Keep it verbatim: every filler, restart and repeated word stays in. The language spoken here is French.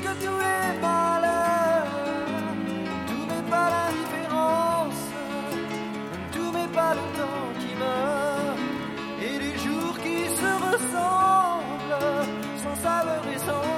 que tous les malheurs, tout n'est pas l'indifférence, tout n'est pas le temps qui meurt, et les jours qui se ressemblent, sans saveur et sans